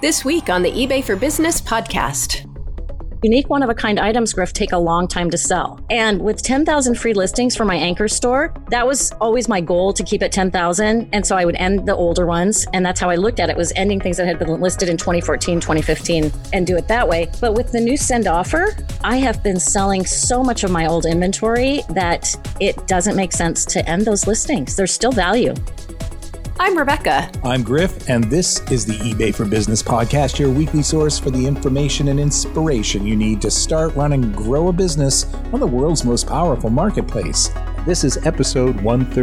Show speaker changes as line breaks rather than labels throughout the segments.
This week on the eBay for Business podcast.
Unique one-of-a-kind items, Griff, take a long time to sell. And with 10,000 free listings for my anchor store, that was always my goal, to keep it 10,000. And so I would end the older ones. And that's how I looked at it, was ending things that had been listed in 2014, 2015, and do it that way. But with the new send offer, I have been selling so much of my old inventory that it doesn't make sense to end those listings. There's still value.
I'm Rebecca.
I'm Griff, and this is the eBay for Business podcast, your weekly source for the information and inspiration you need to start, run, and grow a business on the world's most powerful marketplace. This is episode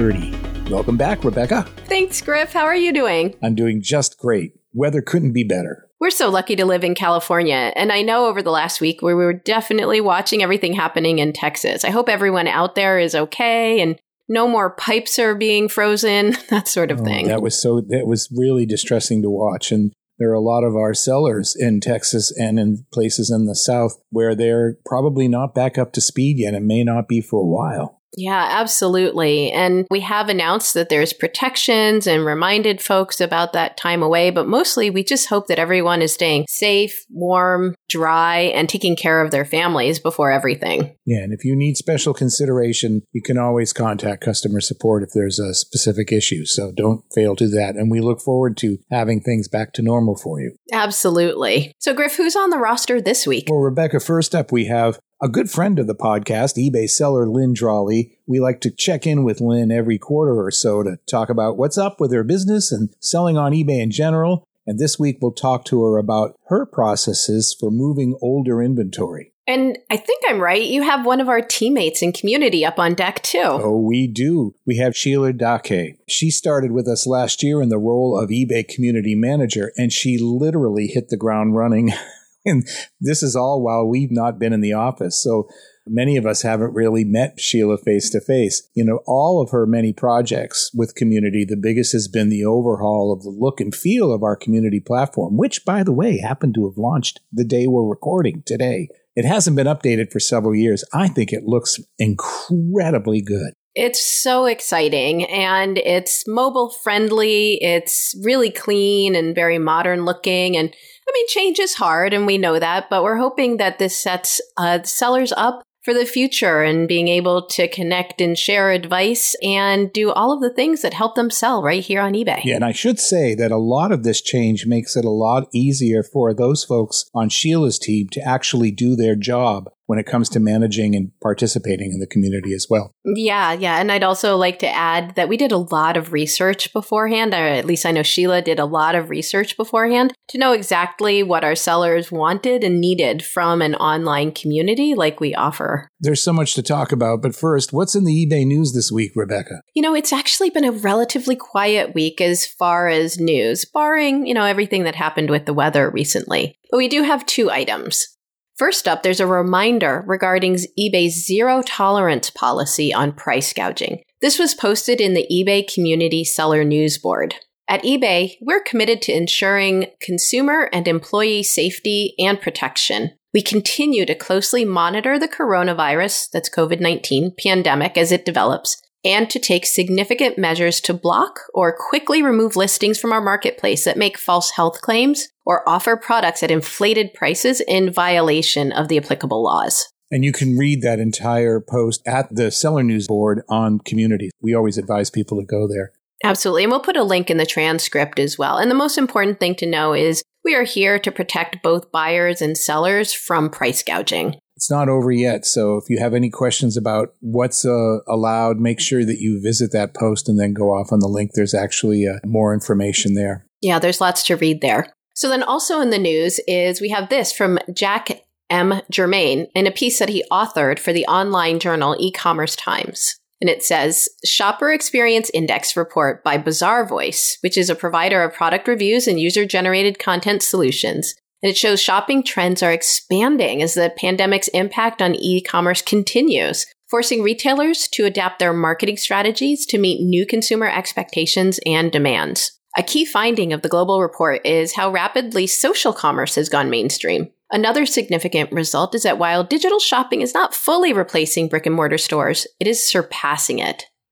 130. Welcome back, Rebecca.
Thanks, Griff. How are you doing?
I'm doing just great. Weather couldn't be better.
We're so lucky to live in California. And I know over the last week we were definitely watching everything happening in Texas. I hope everyone out there is okay and no more pipes are being frozen, that sort of thing.
That was really distressing to watch. And there are a lot of our sellers in Texas and in places in the South where they're probably not back up to speed yet and may not be for a while.
Yeah, absolutely. And we have announced that there's protections and reminded folks about that time away. But mostly we just hope that everyone is staying safe, warm, dry, and taking care of their families before everything.
Yeah, and if you need special consideration, you can always contact customer support if there's a specific issue. So don't fail to that. And we look forward to having things back to normal for you.
Absolutely. So Griff, who's on the roster this week?
Well, Rebecca, first up, we have a good friend of the podcast, eBay seller Lynn Drawley. We like to check in with Lynn every quarter or so to talk about what's up with her business and selling on eBay in general. And this week, we'll talk to her about her processes for moving older inventory.
And I think I'm right. You have one of our teammates in community up on deck, too.
Oh, we do. We have Sheila Dake. She started with us last year in the role of eBay community manager, and she literally hit the ground running. And this is all while we've not been in the office. So many of us haven't really met Sheila face to face. You know, all of her many projects with community, the biggest has been the overhaul of the look and feel of our community platform, which, by the way, happened to have launched the day we're recording today. It hasn't been updated for several years. I think it looks incredibly good.
It's so exciting, and it's mobile friendly. It's really clean and very modern looking. And I mean, change is hard, and we know that, but we're hoping that this sets sellers up for the future and being able to connect and share advice and do all of the things that help them sell right here on eBay.
Yeah, and I should say that a lot of this change makes it a lot easier for those folks on Sheila's team to actually do their job when it comes to managing and participating in the community as well.
Yeah. And I'd also like to add that we did a lot of research beforehand, or at least I know Sheila did a lot of research beforehand to know exactly what our sellers wanted and needed from an online community like we offer.
There's so much to talk about, but first, what's in the eBay news this week, Rebecca?
You know, it's actually been a relatively quiet week as far as news, barring, everything that happened with the weather recently. But we do have two items. First up, there's a reminder regarding eBay's zero tolerance policy on price gouging. This was posted in the eBay Community Seller News Board. At eBay, we're committed to ensuring consumer and employee safety and protection. We continue to closely monitor the coronavirus, that's COVID-19 pandemic as it develops, and to take significant measures to block or quickly remove listings from our marketplace that make false health claims or offer products at inflated prices in violation of the applicable laws.
And you can read that entire post at the Seller News Board on Community. We always advise people to go there.
Absolutely. And we'll put a link in the transcript as well. And the most important thing to know is we are here to protect both buyers and sellers from price gouging.
It's not over yet, so if you have any questions about what's allowed, make sure that you visit that post and then go off on the link. There's actually more information there.
Yeah, there's lots to read there. So then also in the news is we have this from Jack M. Germain in a piece that he authored for the online journal E-Commerce Times. And it says, Shopper Experience Index Report by Bazaar Voice, which is a provider of product reviews and user-generated content solutions. And it shows shopping trends are expanding as the pandemic's impact on e-commerce continues, forcing retailers to adapt their marketing strategies to meet new consumer expectations and demands. A key finding of the global report is how rapidly social commerce has gone mainstream. Another significant result is that while digital shopping is not fully replacing brick and mortar stores, it is surpassing it.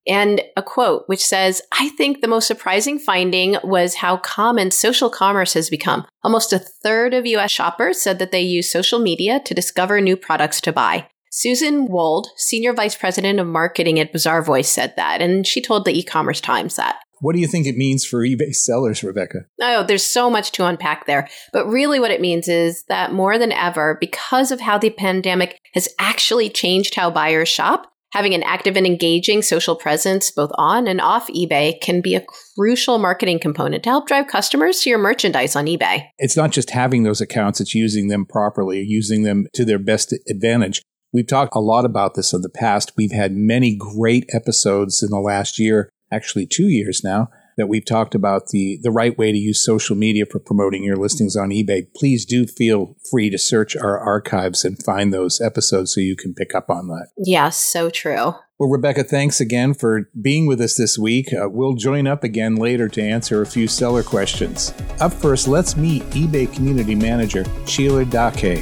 And a quote which says, "I think the most surprising finding was how common social commerce has become. Almost a third of U.S. shoppers said that they use social media to discover new products to buy." Susan Wold, Senior Vice President of Marketing at Bazaarvoice, said that, and she told the E-commerce Times that.
What do you think it means for eBay sellers, Rebecca?
Oh, there's so much to unpack there. But really what it means is that more than ever, because of how the pandemic has actually changed how buyers shop, having an active and engaging social presence both on and off eBay can be a crucial marketing component to help drive customers to your merchandise on eBay.
It's not just having those accounts, it's using them properly, using them to their best advantage. We've talked a lot about this in the past. We've had many great episodes in the last year, actually 2 years now, that we've talked about the right way to use social media for promoting your listings on eBay. Please do feel free to search our archives and find those episodes so you can pick up on that.
Yes, so true.
Well, Rebecca, thanks again for being with us this week. We'll join up again later to answer a few seller questions. Up first, let's meet eBay Community Manager Sheila Dake.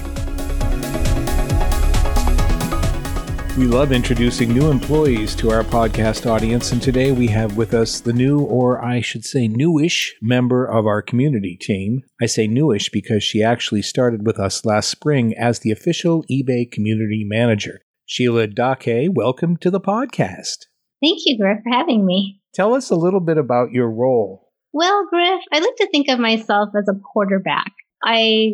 We love introducing new employees to our podcast audience, and today we have with us the new, or I should say newish, member of our community team. I say newish because she actually started with us last spring as the official eBay Community Manager. Sheila Dake, welcome to the podcast.
Thank you, Griff, for having me.
Tell us a little bit about your role.
Well, Griff, I like to think of myself as a quarterback. I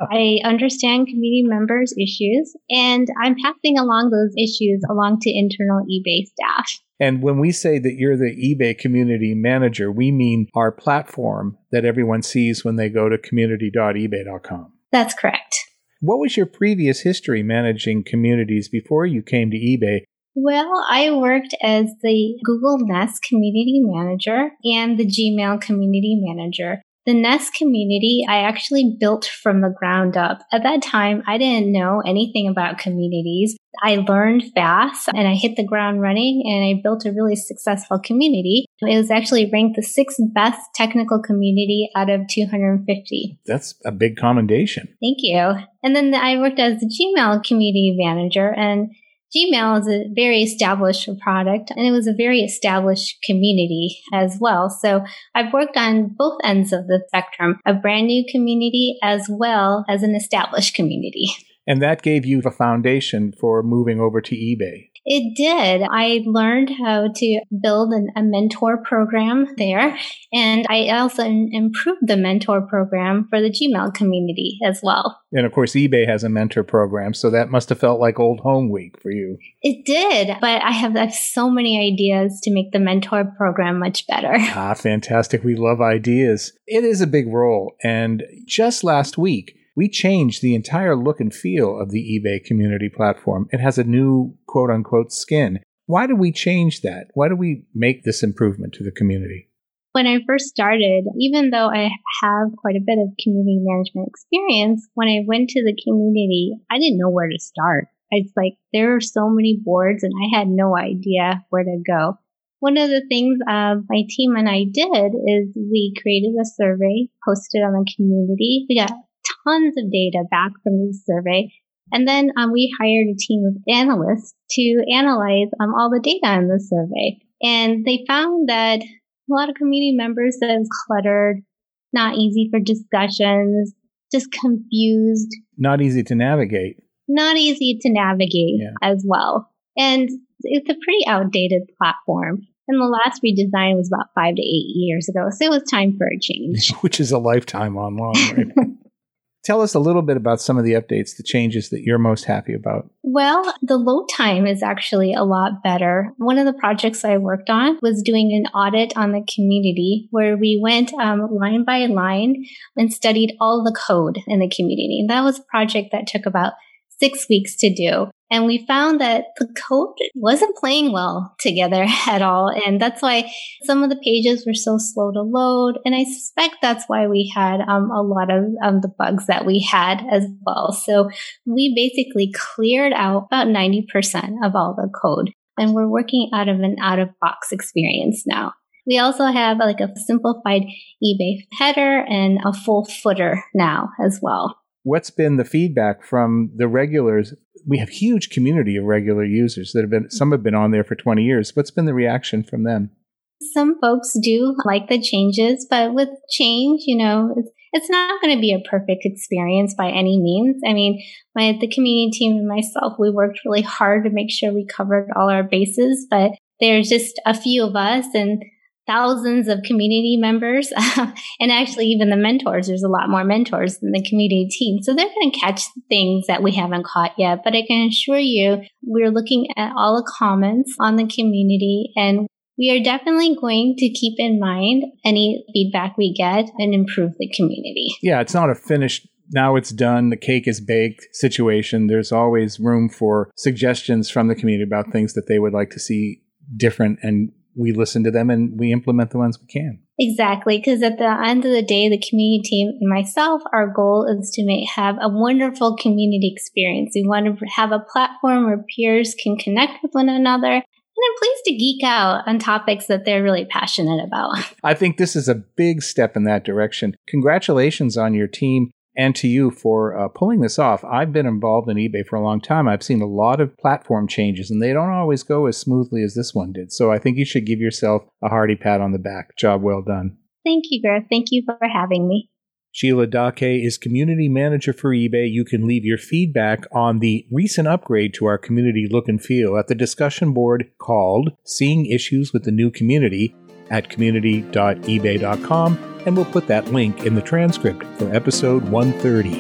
understand community members' issues, and I'm passing along those issues along to internal eBay staff.
And when we say that you're the eBay Community Manager, we mean our platform that everyone sees when they go to community.ebay.com.
That's correct.
What was your previous history managing communities before you came to eBay?
Well, I worked as the Google Nest Community Manager and the Gmail Community Manager. The Nest community, I actually built from the ground up. At that time, I didn't know anything about communities. I learned fast and I hit the ground running and I built a really successful community. It was actually ranked the 6th best technical community out of 250.
That's a big commendation.
Thank you. And then I worked as the Gmail community manager, and Gmail is a very established product, and it was a very established community as well. So I've worked on both ends of the spectrum, a brand new community as well as an established community.
And that gave you the foundation for moving over to eBay.
It did. I learned how to build a mentor program there. And I also improved the mentor program for the Gmail community as well.
And of course, eBay has a mentor program, so that must have felt like old home week for you.
It did, but I have so many ideas to make the mentor program much better.
Ah, fantastic. We love ideas. It is a big role. And just last week, we changed the entire look and feel of the eBay community platform. It has a new quote-unquote skin. Why did we change that? Why did we make this improvement to the community?
When I first started, even though I have quite a bit of community management experience, when I went to the community, I didn't know where to start. It's like there are so many boards and I had no idea where to go. One of the things my team and I did is we created a survey, posted on the community. We got tons of data back from the survey. And then we hired a team of analysts to analyze all the data in the survey. And they found that a lot of community members said it was cluttered, not easy for discussions, just confused.
Not easy to navigate.
Not easy to navigate as well. And it's a pretty outdated platform. And the last redesign was about 5 to 8 years ago. So it was time for a change.
Which is a lifetime online, right? Tell us a little bit about some of the updates, the changes that you're most happy about.
Well, the load time is actually a lot better. One of the projects I worked on was doing an audit on the community where we went line by line and studied all the code in the community. And that was a project that took about 6 weeks to do. And we found that the code wasn't playing well together at all. And that's why some of the pages were so slow to load. And I suspect that's why we had a lot of the bugs that we had as well. So we basically cleared out about 90% of all the code. And we're working out of an out-of-box experience now. We also have like a simplified eBay header and a full footer now as well.
What's been the feedback from the regulars? We have huge community of regular users that some have been on there for 20 years. What's been the reaction from them?
Some folks do like the changes, but with change, it's not going to be a perfect experience by any means. I mean, the community team and myself, we worked really hard to make sure we covered all our bases, but there's just a few of us and thousands of community members. And actually, even the mentors, there's a lot more mentors than the community team. So they're going to catch things that we haven't caught yet. But I can assure you, we're looking at all the comments on the community, and we are definitely going to keep in mind any feedback we get and improve the community.
Yeah, it's not a finished, now it's done, the cake is baked situation. There's always room for suggestions from the community about things that they would like to see different, and we listen to them and we implement the ones we can.
Exactly, because at the end of the day, the community team and myself, our goal is to have a wonderful community experience. We want to have a platform where peers can connect with one another and a place to geek out on topics that they're really passionate about.
I think this is a big step in that direction. Congratulations on your team and to you for pulling this off. I've been involved in eBay for a long time. I've seen a lot of platform changes, and they don't always go as smoothly as this one did. So I think you should give yourself a hearty pat on the back. Job well done.
Thank you, Griff. Thank you for having me.
Sheila Dake is community manager for eBay. You can leave your feedback on the recent upgrade to our community look and feel at the discussion board called Seeing Issues with the New Community at community.ebay.com, and we'll put that link in the transcript for episode 130.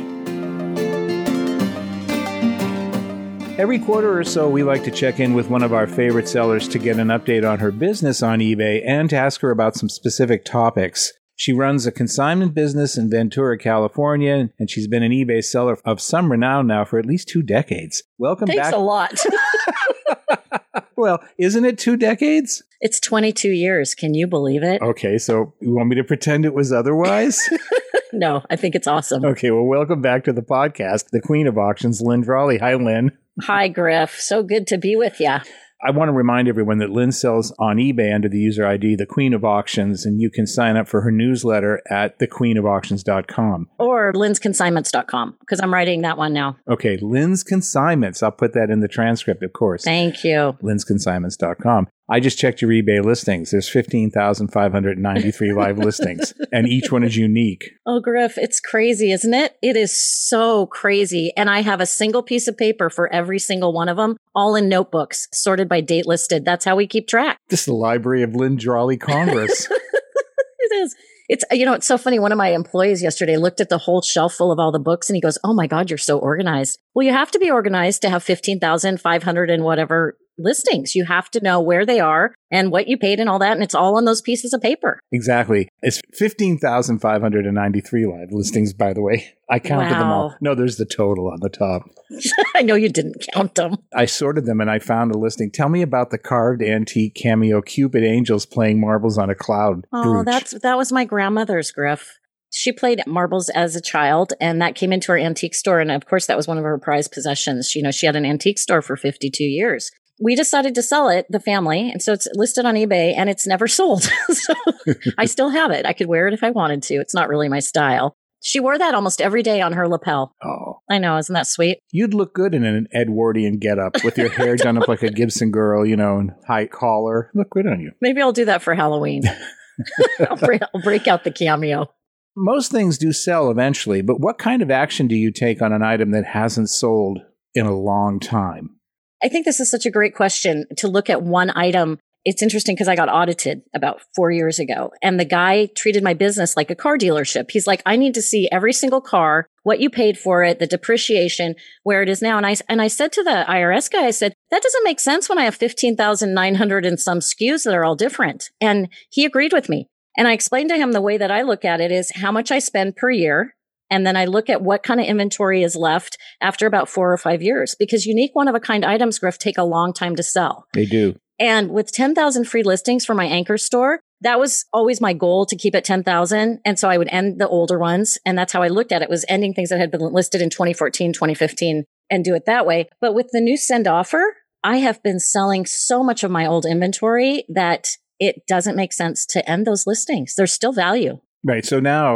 Every quarter or so, we like to check in with one of our favorite sellers to get an update on her business on eBay and to ask her about some specific topics. She runs a consignment business in Ventura, California, and she's been an eBay seller of some renown now for at least 2 decades. Welcome back.
Thanks a lot.
Well, isn't it 2 decades?
It's 22 years. Can you believe it?
Okay, so you want me to pretend it was otherwise?
No, I think it's awesome.
Okay, well, welcome back to the podcast, the Queen of Auctions, Lynn Drawley. Hi, Lynn.
Hi, Griff. So good to be with you.
I want to remind everyone that Lynn sells on eBay under the user ID, The Queen of Auctions, and you can sign up for her newsletter at thequeenofauctions.com.
Or lynsconsignments.com, because I'm writing that one now.
Okay, Lynn's Consignments. I'll put that in the transcript, of course.
Thank you.
lynsconsignments.com. I just checked your eBay listings. There's 15,593 live listings, and each one is unique.
Oh, Griff, it's crazy, isn't it? It is so crazy. And I have a single piece of paper for every single one of them, all in notebooks, sorted by date listed. That's how we keep track.
This is the Library of Lynn Drawley Congress.
It is. It's so funny. One of my employees yesterday looked at the whole shelf full of all the books and he goes, "Oh my God, you're so organized." Well, you have to be organized to have 15,500 and whatever listings. You have to know where they are and what you paid and all that. And it's all on those pieces of paper.
Exactly. It's 15,593 live listings, by the way. I counted them all. No, there's the total on the top.
I know you didn't count them.
I sorted them and I found a listing. Tell me about the carved antique cameo Cupid angels playing marbles on a cloud.
Oh, that was my grandmother's, Griff. She played marbles as a child, and that came into our antique store. And of course, that was one of her prized possessions. She had an antique store for 52 years. We decided to sell it, the family, and so it's listed on eBay, and it's never sold. So I still have it. I could wear it if I wanted to. It's not really my style. She wore that almost every day on her lapel.
Oh.
I know. Isn't that sweet?
You'd look good in an Edwardian getup with your hair done up like a Gibson girl, and high collar. Look good on you.
Maybe I'll do that for Halloween. I'll break out the cameo.
Most things do sell eventually, but what kind of action do you take on an item that hasn't sold in a long time?
I think this is such a great question to look at one item. It's interesting because I got audited about 4 years ago, and the guy treated my business like a car dealership. He's like, "I need to see every single car, what you paid for it, the depreciation, where it is now." And I said to the IRS guy, I said, "That doesn't make sense when I have 15,900 and some SKUs that are all different." And he agreed with me. And I explained to him the way that I look at it is how much I spend per year. And then I look at what kind of inventory is left after about 4 or 5 years, because unique one-of-a-kind items, Griff, take a long time to sell.
They do.
And with 10,000 free listings for my anchor store, that was always my goal, to keep at 10,000. And so I would end the older ones. And that's how I looked at it, was ending things that had been listed in 2014, 2015, and do it that way. But with the new send offer, I have been selling so much of my old inventory that it doesn't make sense to end those listings. There's still value.
Right. So now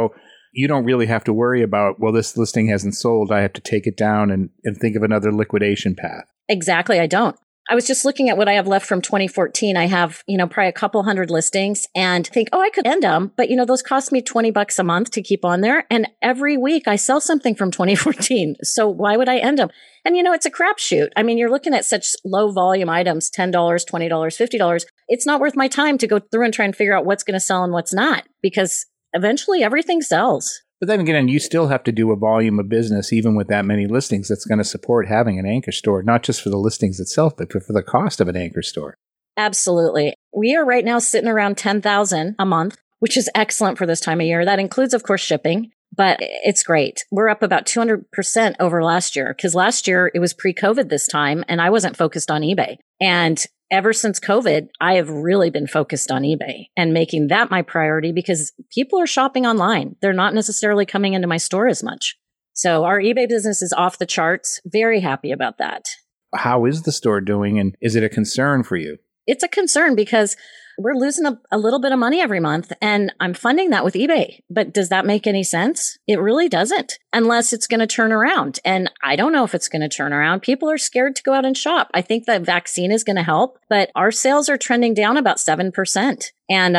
You don't really have to worry about, well, this listing hasn't sold. I have to take it down and think of another liquidation path.
Exactly. I don't. I was just looking at what I have left from 2014. I have, probably a couple hundred listings and think, I could end them. But, those cost me $20 a month to keep on there. And every week I sell something from 2014. So why would I end them? And, it's a crapshoot. I mean, you're looking at such low volume items, $10, $20, $50. It's not worth my time to go through and try and figure out what's going to sell and what's not, because eventually everything sells.
But then again, you still have to do a volume of business, even with that many listings, that's going to support having an anchor store, not just for the listings itself, but for the cost of an anchor store.
Absolutely. We are right now sitting around $10,000 a month, which is excellent for this time of year. That includes, of course, shipping, but it's great. We're up about 200% over last year, because last year it was pre-COVID this time and I wasn't focused on eBay. And ever since COVID, I have really been focused on eBay and making that my priority, because people are shopping online. They're not necessarily coming into my store as much. So our eBay business is off the charts. Very happy about that.
How is the store doing, and is it a concern for you?
It's a concern because we're losing a little bit of money every month, and I'm funding that with eBay. But does that make any sense? It really doesn't, unless it's going to turn around. And I don't know if it's going to turn around. People are scared to go out and shop. I think the vaccine is going to help, but our sales are trending down about 7%. And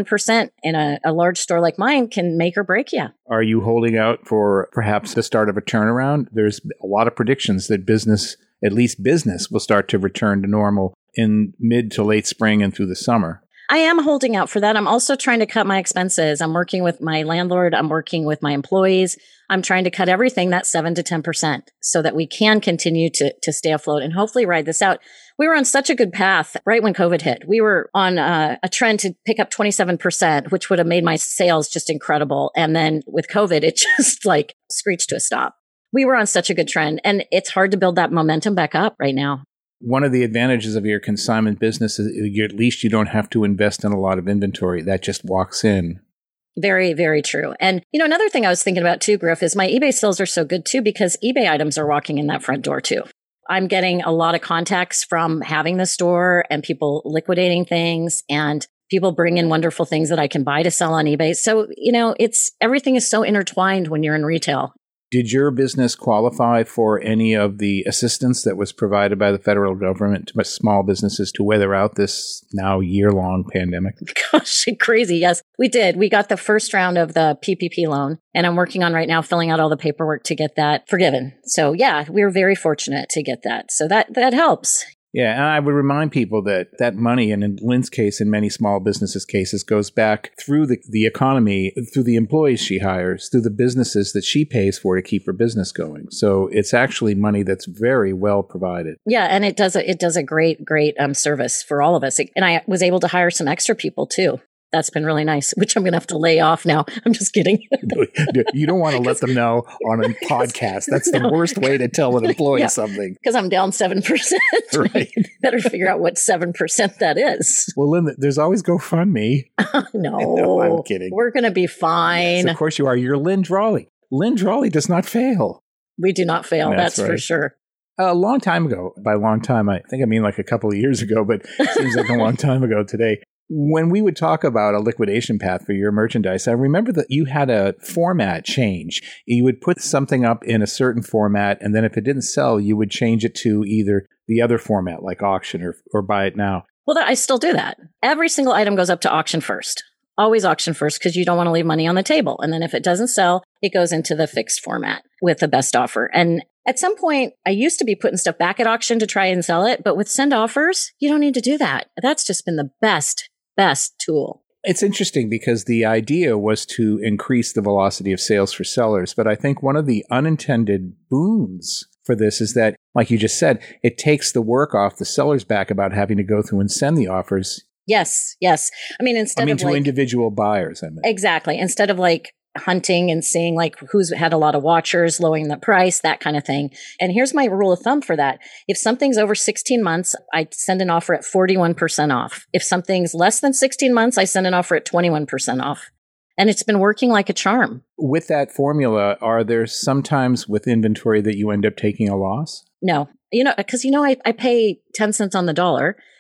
7% in a large store like mine can make or break you. Are
you holding out for perhaps the start of a turnaround? There's a lot of predictions that business, at least business, will start to return to normal in mid to late spring and through the summer.
I am holding out for that. I'm also trying to cut my expenses. I'm working with my landlord. I'm working with my employees. I'm trying to cut everything that 7 to 10% so that we can continue to stay afloat and hopefully ride this out. We were on such a good path right when COVID hit. We were on a trend to pick up 27%, which would have made my sales just incredible. And then with COVID, it just screeched to a stop. We were on such a good trend, and it's hard to build that momentum back up right now.
One of the advantages of your consignment business is at least you don't have to invest in a lot of inventory. That just walks in.
Very, very true. And, another thing I was thinking about too, Griff, is my eBay sales are so good too, because eBay items are walking in that front door too. I'm getting a lot of contacts from having the store and people liquidating things and people bring in wonderful things that I can buy to sell on eBay. So, everything is so intertwined when you're in retail.
Did your business qualify for any of the assistance that was provided by the federal government to small businesses to weather out this now year-long pandemic?
Gosh, crazy. Yes, we did. We got the first round of the PPP loan, and I'm working on right now filling out all the paperwork to get that forgiven. So yeah, we were very fortunate to get that. So that helps.
Yeah, and I would remind people that money, and in Lynn's case, in many small businesses' cases, goes back through the economy, through the employees she hires, through the businesses that she pays for to keep her business going. So it's actually money that's very well provided.
Yeah, and it does a great service for all of us. And I was able to hire some extra people too. That's been really nice, which I'm going to have to lay off now. I'm just kidding.
You don't want to let them know on a podcast. That's the worst way to tell an employee something.
Because I'm down 7%.
Right.
Better figure out what 7% that is.
Well, Lynn, there's always GoFundMe.
No,
I'm kidding.
We're going to be fine.
Yes, of course you are. You're Lynn Drawley. Lynn Drawley does not fail.
We do not fail. That's right. For sure.
A long time ago, by long time, I think I mean like a couple of years ago, but it seems like a long time ago today. When we would talk about a liquidation path for your merchandise, I remember that you had a format change. You would put something up in a certain format, and then if it didn't sell, you would change it to either the other format, like auction or buy it now.
Well, I still do that. Every single item goes up to auction first. Always auction first, because you don't want to leave money on the table. And then if it doesn't sell, it goes into the fixed format with the best offer. And at some point, I used to be putting stuff back at auction to try and sell it. But with send offers, you don't need to do that. That's just been the best tool.
It's interesting because the idea was to increase the velocity of sales for sellers. But I think one of the unintended boons for this is that, like you just said, it takes the work off the seller's back about having to go through and send the offers.
Yes. I mean,
to individual buyers.
Exactly. Instead of hunting and seeing who's had a lot of watchers, lowering the price, that kind of thing. And here's my rule of thumb for that. If something's over 16 months, I send an offer at 41% off. If something's less than 16 months, I send an offer at 21% off. And it's been working like a charm.
With that formula, are there sometimes with inventory that you end up taking a loss?
No. Because I pay 10 cents on the dollar.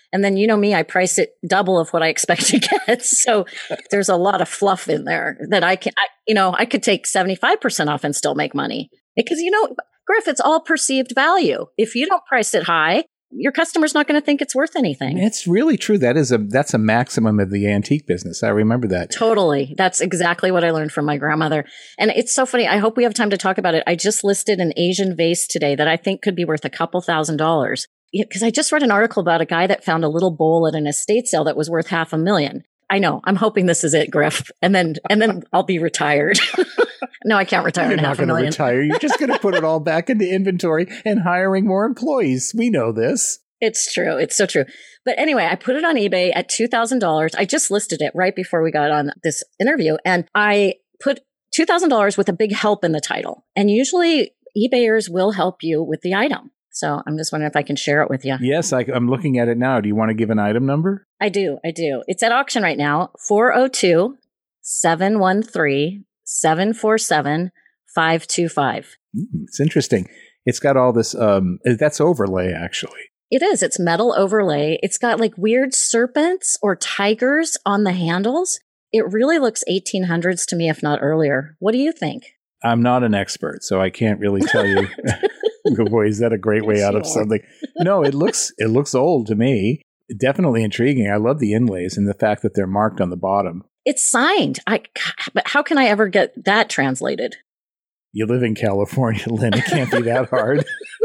And then, you know me, I price it double of what I expect to get. So there's a lot of fluff in there that I could take 75% off and still make money. Because, Griff, it's all perceived value. If you don't price it high, your customer's not going to think it's worth anything.
It's really true. That's a maximum of the antique business. I remember that.
Totally. That's exactly what I learned from my grandmother. And it's so funny. I hope we have time to talk about it. I just listed an Asian vase today that I think could be worth a couple $1,000s. Because I just read an article about a guy that found a little bowl at an estate sale that was worth $500,000. I know. I'm hoping this is it, Griff. And then I'll be retired. No, I can't retire in $500,000.
You're not going to retire. You're just going to put it all back into inventory and hiring more employees. We know this.
It's true. It's so true. But anyway, I put it on eBay at $2,000. I just listed it right before we got on this interview. And I put $2,000 with a big help in the title. And usually eBayers will help you with the item. So I'm just wondering if I can share it with you.
Yes, I'm looking at it now. Do you want to give an item number?
I do. It's at auction right now, 402-713-747-525.
It's interesting. It's got all this, that's overlay, actually.
It is. It's metal overlay. It's got like weird serpents or tigers on the handles. It really looks 1800s to me, if not earlier. What do you think?
I'm not an expert, so I can't really tell you. Boy, is that a great way out of something? No, it looks old to me. Definitely intriguing. I love the inlays and the fact that they're marked on the bottom.
It's signed. But how can I ever get that translated?
You live in California, Lynn. It can't be that hard.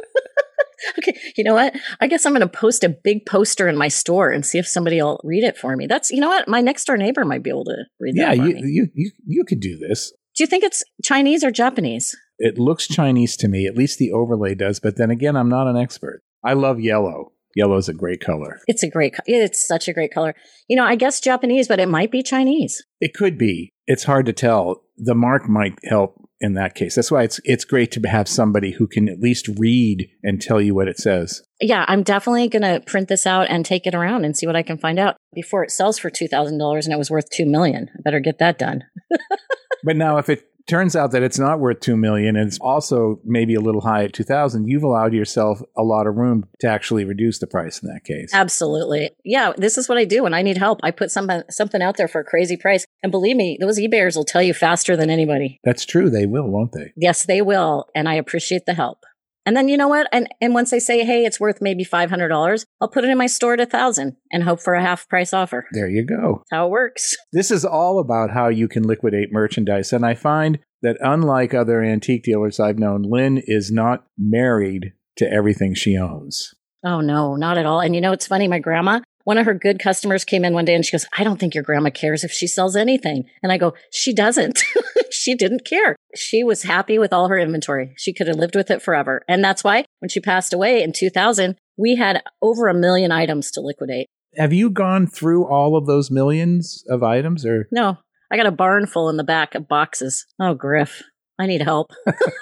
Okay, you know what? I guess I'm going to post a big poster in my store and see if somebody will read it for me. You know what? My next door neighbor might be able to read that for me.
You could do this.
Do you think it's Chinese or Japanese?
It looks Chinese to me. At least the overlay does. But then again, I'm not an expert. I love yellow. Yellow is a great color.
It's such a great color. I guess Japanese, but it might be Chinese.
It could be. It's hard to tell. The mark might help in that case. That's why it's great to have somebody who can at least read and tell you what it says.
Yeah, I'm definitely going to print this out and take it around and see what I can find out before it sells for $2,000 and it was worth $2 million. I better get that done.
But now if it turns out that it's not worth $2 million and it's also maybe a little high at $2,000, you've allowed yourself a lot of room to actually reduce the price in that case.
Absolutely. Yeah, this is what I do when I need help. I put something out there for a crazy price. And believe me, those eBayers will tell you faster than anybody.
That's true. They will, won't they?
Yes, they will. And I appreciate the help. And then you know what? And once they say, hey, it's worth maybe $500, I'll put it in my store at $1,000 and hope for a half price offer.
There you go.
That's how it works.
This is all about how you can liquidate merchandise. And I find that unlike other antique dealers I've known, Lynn is not married to everything she owns.
Oh, no, not at all. And it's funny, my grandma, one of her good customers came in one day and she goes, I don't think your grandma cares if she sells anything. And I go, she doesn't. She didn't care. She was happy with all her inventory. She could have lived with it forever. And that's why when she passed away in 2000, we had over 1 million items to liquidate.
Have you gone through all of those millions of items or?
No, I got a barn full in the back of boxes. Oh, Griff, I need help.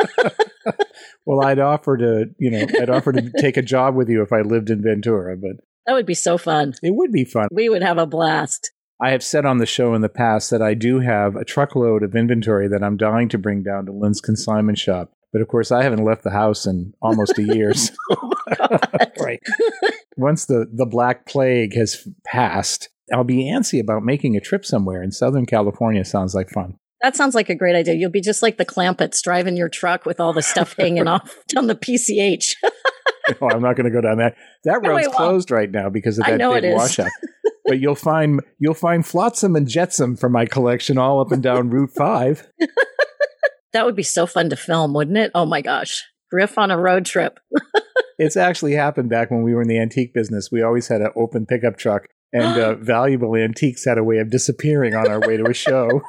Well, I'd offer to take a job with you if I lived in Ventura, but
that would be so fun.
It would be fun.
We would have a blast.
I have said on the show in the past that I do have a truckload of inventory that I'm dying to bring down to Lynn's consignment shop. But of course, I haven't left the house in almost a year. So.
Oh my God.
Right. Once the Black Plague has passed, I'll be antsy about making a trip somewhere. In Southern California sounds like fun.
That sounds like a great idea. You'll be just like the Clampetts driving your truck with all the stuff hanging off down the PCH.
No, I'm not going to go down that. That road's closed right now because of that big washout. But you'll find Flotsam and Jetsam from my collection all up and down Route 5.
That would be so fun to film, wouldn't it? Oh my gosh. Griff on a road trip.
It's actually happened back when we were in the antique business. We always had an open pickup truck and valuable antiques had a way of disappearing on our way to a show.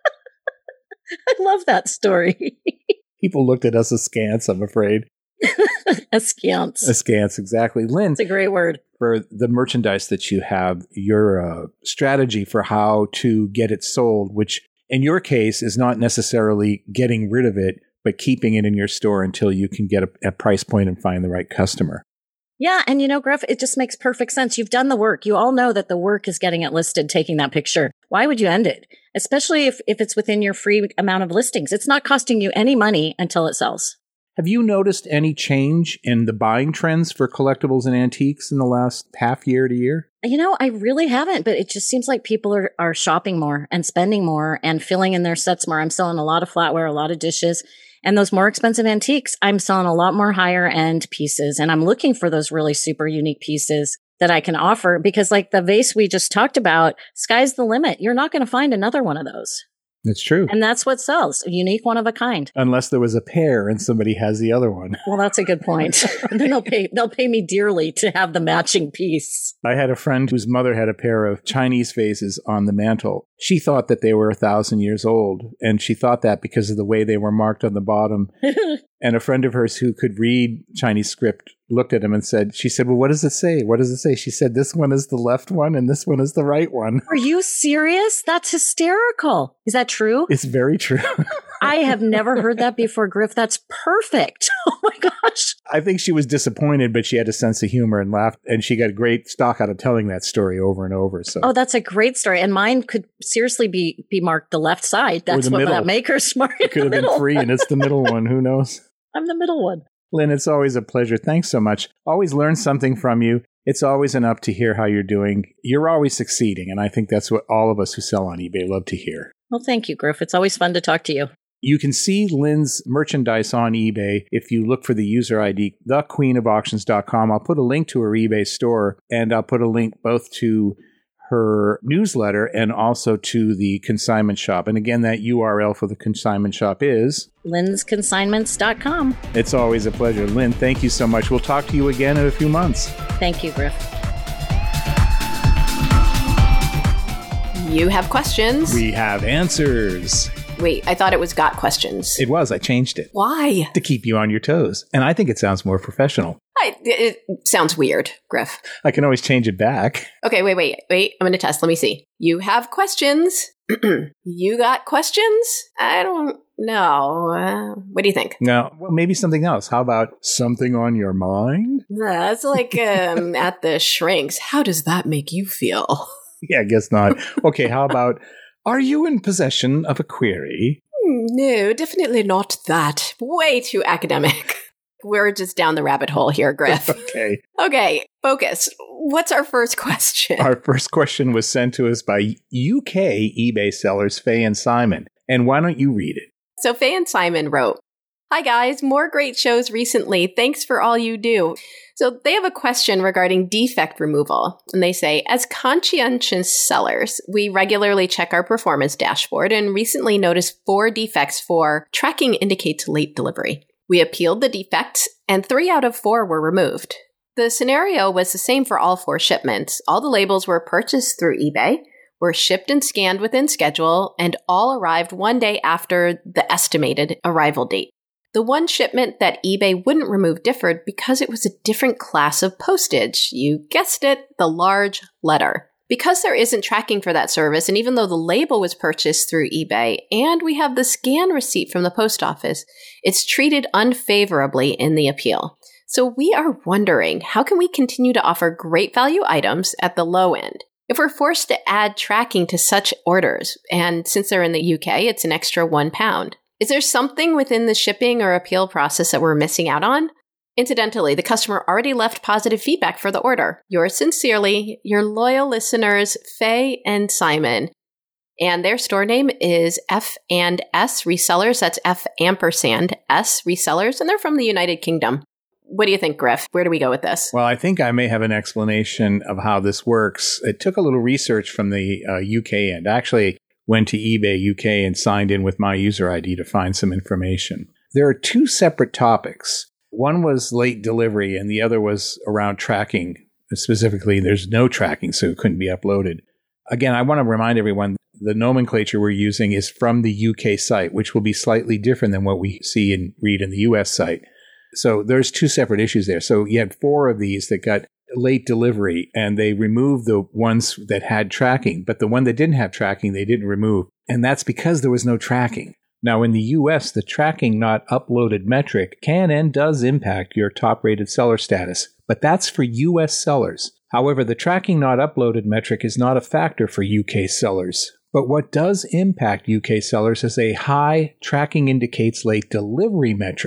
I love that story.
People looked at us askance, I'm afraid.
Askance.
Askance, exactly. Lynn,
it's a great word.
For the merchandise that you have, your strategy for how to get it sold, which in your case is not necessarily getting rid of it, but keeping it in your store until you can get a price point and find the right customer.
Yeah. And Griff, it just makes perfect sense. You've done the work. You all know that the work is getting it listed, taking that picture. Why would you end it? Especially if it's within your free amount of listings. It's not costing you any money until it sells.
Have you noticed any change in the buying trends for collectibles and antiques in the last half year to year?
I really haven't, but it just seems like people are shopping more and spending more and filling in their sets more. I'm selling a lot of flatware, a lot of dishes, and those more expensive antiques. I'm selling a lot more higher end pieces, and I'm looking for those really super unique pieces that I can offer, because like the vase we just talked about, sky's the limit. You're not going to find another one of those.
That's true.
And that's what sells, a unique, one of a kind.
Unless there was a pair and somebody has the other one.
Well, that's a good point. And then they'll pay me dearly to have the matching piece.
I had a friend whose mother had a pair of Chinese vases on the mantle. She thought that they were 1,000 years old, and she thought that because of the way they were marked on the bottom. And a friend of hers who could read Chinese script looked at him and she said, well, what does it say? What does it say? She said, this one is the left one and this one is the right one.
Are you serious? That's hysterical. Is that true?
It's very true.
I have never heard that before, Griff. That's perfect. Oh my gosh.
I think she was disappointed, but she had a sense of humor and laughed, and she got great stock out of telling that story over and over. So,
oh, that's a great story. And mine could seriously be marked the left side. That's what that maker's marked.
It could have been free, and it's the middle one. Who knows?
I'm the middle one.
Lynn, it's always a pleasure. Thanks so much. Always learn something from you. It's always enough to hear how you're doing. You're always succeeding, and I think that's what all of us who sell on eBay love to hear.
Well, thank you, Griff. It's always fun to talk to you.
You can see Lynn's merchandise on eBay if you look for the user ID, thequeenofauctions.com. I'll put a link to her eBay store, and I'll put a link both to her newsletter and also to the consignment shop. And again, that URL for the consignment shop is
lynsconsignments.com.
It's always a pleasure. Lynn, thank you so much. We'll talk to you again in a few months.
Thank you, Griff.
You have questions.
We have answers.
Wait, I thought it was got questions.
It was. I changed it.
Why?
To keep you on your toes. And I think it sounds more professional.
It sounds weird, Griff.
I can always change it back.
Okay, wait. I'm going to test. Let me see. You have questions. You got questions? I don't know. What do you think?
No, well, maybe something else. How about something on your mind?
That's like at the shrinks. How does that make you feel?
Yeah, I guess not. Okay, how about, are you in possession of a query?
No, definitely not that. Way too academic. We're just down the rabbit hole here, Griff. Okay, focus. What's our first question?
Our first question was sent to us by UK eBay sellers Faye and Simon. And why don't you read it?
So Faye and Simon wrote, "Hi guys, more great shows recently. Thanks for all you do." So they have a question regarding defect removal. And they say, as conscientious sellers, we regularly check our performance dashboard and recently noticed 4 defects for tracking indicates late delivery. We appealed the defects, and 3 out of 4 were removed. The scenario was the same for all 4 shipments. All the labels were purchased through eBay, were shipped and scanned within schedule, and all arrived 1 day after the estimated arrival date. The one shipment that eBay wouldn't remove differed because it was a different class of postage. You guessed it, the large letter. Because there isn't tracking for that service, and even though the label was purchased through eBay, and we have the scan receipt from the post office, it's treated unfavorably in the appeal. So we are wondering, how can we continue to offer great value items at the low end? If we're forced to add tracking to such orders, and since they're in the UK, it's an extra £1. Is there something within the shipping or appeal process that we're missing out on? Incidentally, the customer already left positive feedback for the order. Yours sincerely, your loyal listeners, Faye and Simon. And their store name is F&S Resellers. That's F&S Resellers, and they're from the United Kingdom. What do you think, Griff? Where do we go with this?
Well, I think I may have an explanation of how this works. It took a little research from the UK end. Actually, went to eBay UK and signed in with my user ID to find some information. There are 2 separate topics. One was late delivery and the other was around tracking. Specifically, there's no tracking, so it couldn't be uploaded. Again, I want to remind everyone the nomenclature we're using is from the UK site, which will be slightly different than what we see and read in the US site. So there's 2 separate issues there. So you had 4 of these that got late delivery, and they removed the ones that had tracking, but the one that didn't have tracking, they didn't remove. And that's because there was no tracking. Now, in the US, the tracking not uploaded metric can and does impact your top-rated seller status, but that's for US sellers. However, the tracking not uploaded metric is not a factor for UK sellers. But what does impact UK sellers is a high tracking indicates late delivery metric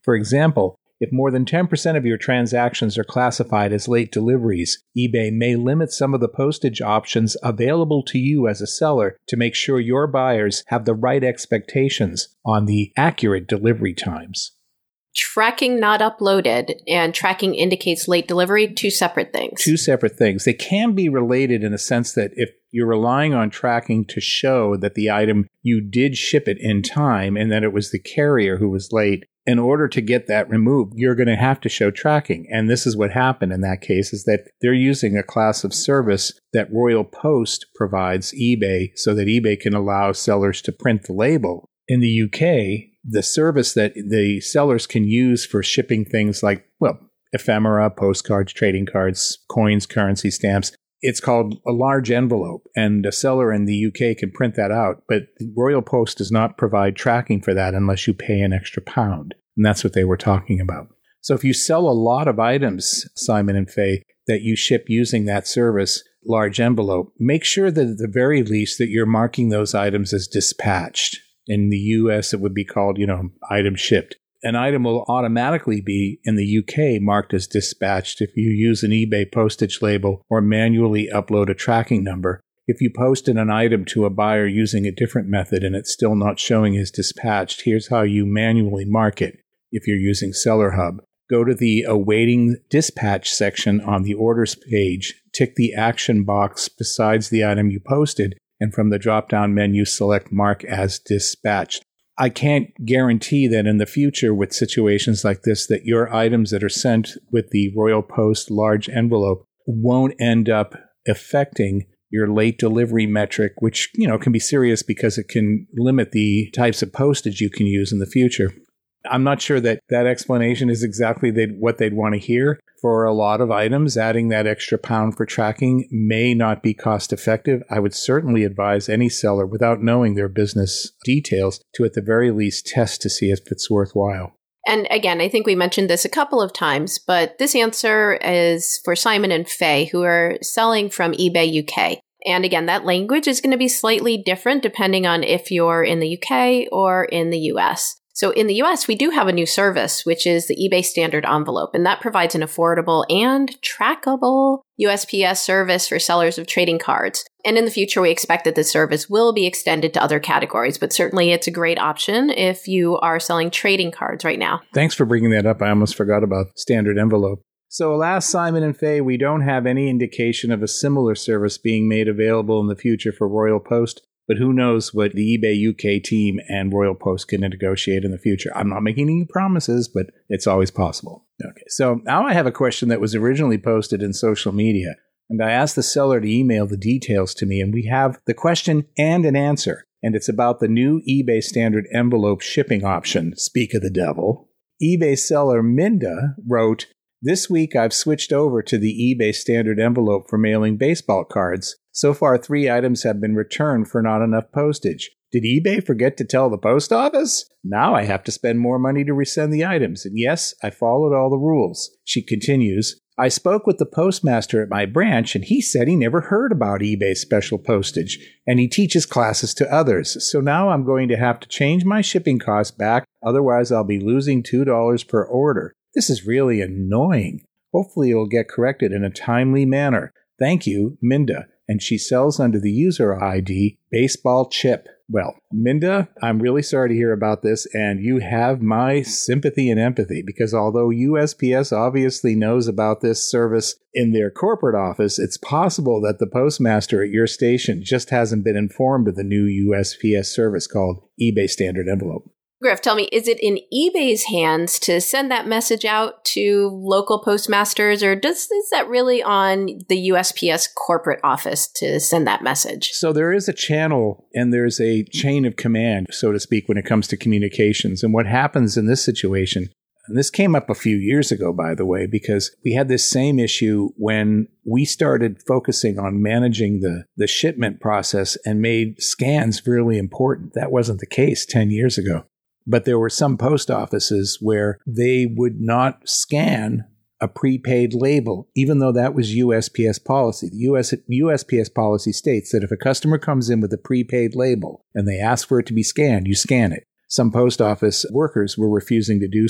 For example, if more than 10% of your transactions are classified as late deliveries, eBay may limit some of the postage options available to you as a seller to make sure your buyers have the right expectations on the accurate delivery times.
Tracking not uploaded and tracking indicates late delivery, two separate things.
Two separate things. They can be related in a sense that if you're relying on tracking to show that the item, you did ship it in time and that it was the carrier who was late, in order to get that removed, you're going to have to show tracking. And this is what happened in that case, is that they're using a class of service that Royal Post provides eBay so that eBay can allow sellers to print the label. In the UK, the service that the sellers can use for shipping things like, ephemera, postcards, trading cards, coins, currency stamps, it's called a large envelope, and a seller in the UK can print that out, but Royal Post does not provide tracking for that unless you pay an extra £1. And that's what they were talking about. So if you sell a lot of items, Simon and Faye, that you ship using that service, large envelope, make sure that at the very least that you're marking those items as dispatched. In the US, it would be called, item shipped. An item will automatically be in the UK marked as dispatched if you use an eBay postage label or manually upload a tracking number. If you posted an item to a buyer using a different method and it's still not showing as dispatched, here's how you manually mark it. If you're using Seller Hub, go to the Awaiting Dispatch section on the Orders page, tick the action box besides the item you posted, and from the drop-down menu, select Mark as Dispatched. I can't guarantee that in the future with situations like this that your items that are sent with the Royal Post large envelope won't end up affecting your late delivery metric, which, can be serious because it can limit the types of postage you can use in the future. I'm not sure that explanation is exactly what they'd want to hear. For a lot of items, adding that extra £1 for tracking may not be cost effective. I would certainly advise any seller, without knowing their business details, to at the very least test to see if it's worthwhile.
And again, I think we mentioned this a couple of times, but this answer is for Simon and Faye, who are selling from eBay UK. And again, that language is going to be slightly different depending on if you're in the UK or in the US. So in the US, we do have a new service, which is the eBay Standard Envelope, and that provides an affordable and trackable USPS service for sellers of trading cards. And in the future, we expect that this service will be extended to other categories, but certainly it's a great option if you are selling trading cards right now.
Thanks for bringing that up. I almost forgot about Standard Envelope. So alas, Simon and Faye, we don't have any indication of a similar service being made available in the future for Royal Post. But who knows what the eBay UK team and Royal Post can negotiate in the future. I'm not making any promises, but it's always possible. Okay, so now I have a question that was originally posted in social media, and I asked the seller to email the details to me, and we have the question and an answer, and it's about the new eBay Standard Envelope shipping option. Speak of the devil. eBay seller Minda wrote, "This week I've switched over to the eBay Standard Envelope for mailing baseball cards. So far, 3 items have been returned for not enough postage. Did eBay forget to tell the post office? Now I have to spend more money to resend the items. And yes, I followed all the rules." She continues, "I spoke with the postmaster at my branch, and he said he never heard about eBay special postage, and he teaches classes to others. So now I'm going to have to change my shipping costs back, otherwise I'll be losing $2 per order. This is really annoying. Hopefully it will get corrected in a timely manner. Thank you, Minda." And she sells under the user ID Baseball Chip. Well, Minda, I'm really sorry to hear about this, and you have my sympathy and empathy, because although USPS obviously knows about this service in their corporate office, it's possible that the postmaster at your station just hasn't been informed of the new USPS service called eBay Standard Envelope.
Griff, tell me, is it in eBay's hands to send that message out to local postmasters, or is that really on the USPS corporate office to send that message?
So there is a channel and there's a chain of command, so to speak, when it comes to communications. And what happens in this situation, and this came up a few years ago, by the way, because we had this same issue when we started focusing on managing the shipment process and made scans really important. That wasn't the case 10 years ago. But there were some post offices where they would not scan a prepaid label, even though that was USPS policy. The USPS policy states that if a customer comes in with a prepaid label and they ask for it to be scanned, you scan it. Some post office workers were refusing to do so.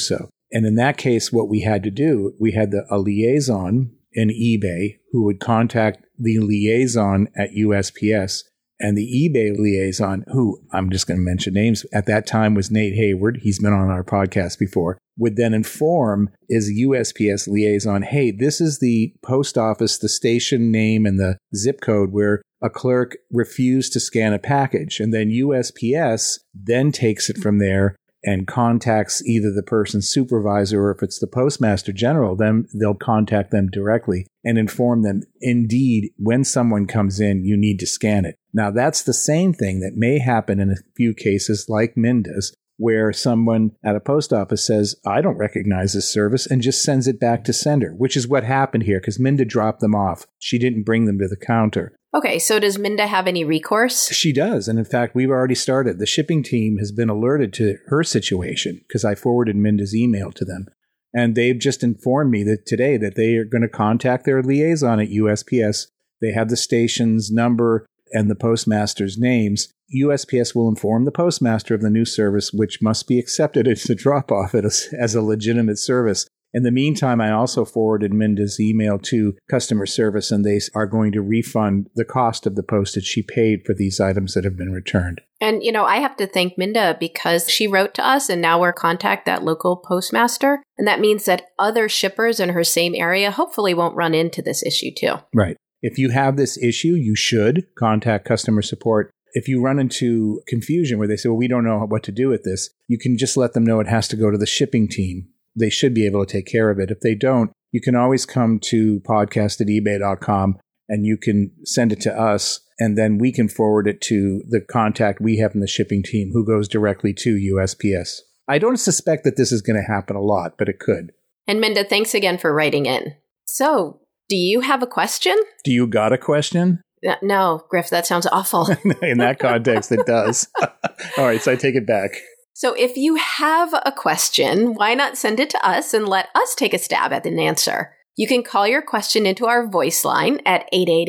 And in that case, what we had to do, we had a liaison in eBay who would contact the liaison at USPS, and the eBay liaison, who I'm just going to mention names, at that time was Nate Hayward. He's been on our podcast before, would then inform his USPS liaison, hey, this is the post office, the station name and the zip code where a clerk refused to scan a package. And then USPS then takes it from there and contacts either the person's supervisor, or if it's the postmaster general, then they'll contact them directly and inform them, indeed, when someone comes in, you need to scan it. Now, that's the same thing that may happen in a few cases like Minda's, where someone at a post office says, I don't recognize this service, and just sends it back to sender, which is what happened here because Minda dropped them off. She didn't bring them to the counter.
Okay, so does Minda have any recourse?
She does. And in fact, we've already started. The shipping team has been alerted to her situation because I forwarded Minda's email to them. And they've just informed me that today that they are going to contact their liaison at USPS. They have the station's number and the postmaster's names. USPS will inform the postmaster of the new service, which must be accepted as a drop-off as a legitimate service. In the meantime, I also forwarded Minda's email to customer service, and they are going to refund the cost of the postage she paid for these items that have been returned.
And, I have to thank Minda because she wrote to us and now we're contact that local postmaster. And that means that other shippers in her same area hopefully won't run into this issue too.
Right. If you have this issue, you should contact customer support. If you run into confusion where they say, well, we don't know what to do with this, you can just let them know it has to go to the shipping team. They should be able to take care of it. If they don't, you can always come to podcast@ebay.com and you can send it to us, and then we can forward it to the contact we have in the shipping team who goes directly to USPS. I don't suspect that this is going to happen a lot, but it could.
And Minda, thanks again for writing in. So, do you have a question?
Do you got a question?
No, Griff, that sounds awful.
In that context, it does. All right, so I take it back.
So if you have a question, why not send it to us and let us take a stab at an answer? You can call your question into our voice line at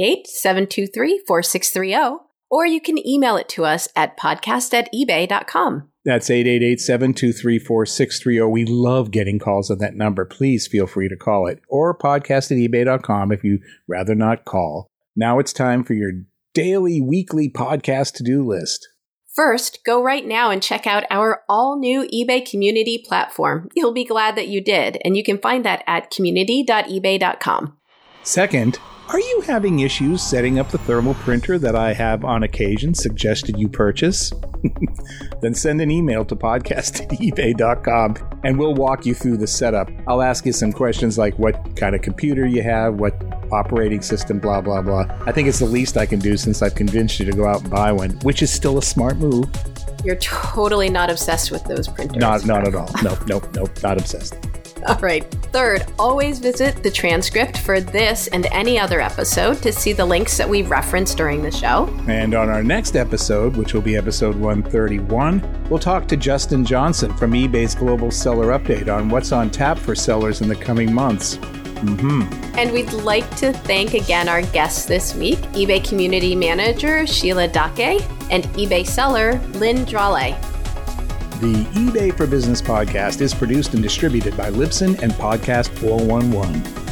888-723-4630, or you can email it to us at podcast@ebay.com.
That's 888-723-4630. We love getting calls on that number. Please feel free to call it, or podcast@ebay.com if you'd rather not call. Now it's time for your daily, weekly podcast to-do list.
First, go right now and check out our all-new eBay community platform. You'll be glad that you did, and you can find that at community.ebay.com.
Second, are you having issues setting up the thermal printer that I have on occasion suggested you purchase? Then send an email to podcast@ebay.com and we'll walk you through the setup. I'll ask you some questions like what kind of computer you have, what operating system, blah, blah, blah. I think it's the least I can do since I've convinced you to go out and buy one, which is still a smart move.
You're totally not obsessed with those printers.
Not at all. Nope, not obsessed.
All right. Third, always visit the transcript for this and any other episode to see the links that we referenced during the show.
And on our next episode, which will be episode 131, we'll talk to Justin Johnson from eBay's Global Seller Update on what's on tap for sellers in the coming months.
And we'd like to thank again our guests this week, eBay Community Manager Sheila Dake and eBay Seller Lynn Drale.
The eBay for Business podcast is produced and distributed by Libsyn and Podcast 411.